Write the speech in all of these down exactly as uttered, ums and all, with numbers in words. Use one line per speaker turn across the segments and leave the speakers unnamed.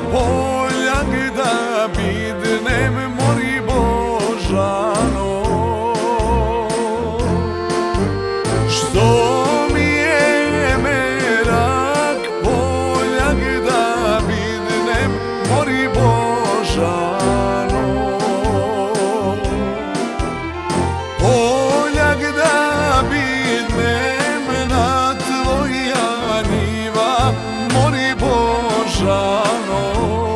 poljak da bidnem mori Božano. Što mi je merak, poljak da bidnem mori Božano. Poljak da bidnem na tvoja njiva mori Božano.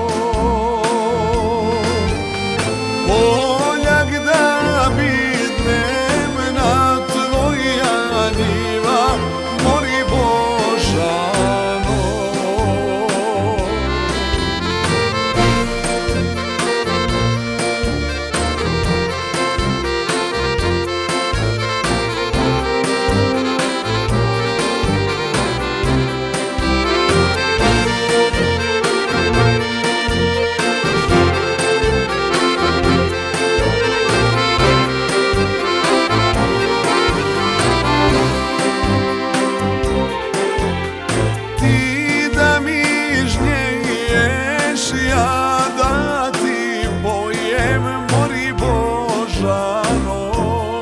Poljak da bidnem na tvoja njiva mori Božano. Ja da ti pojem mori Božano.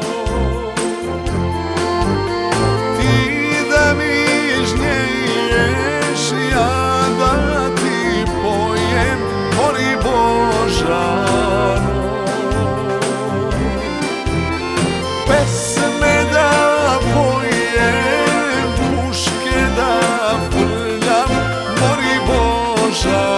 Ti da mi žnjeješ, ja da ti pojem mori Božano. Pesme da pojem, puške da frljam mori Božano.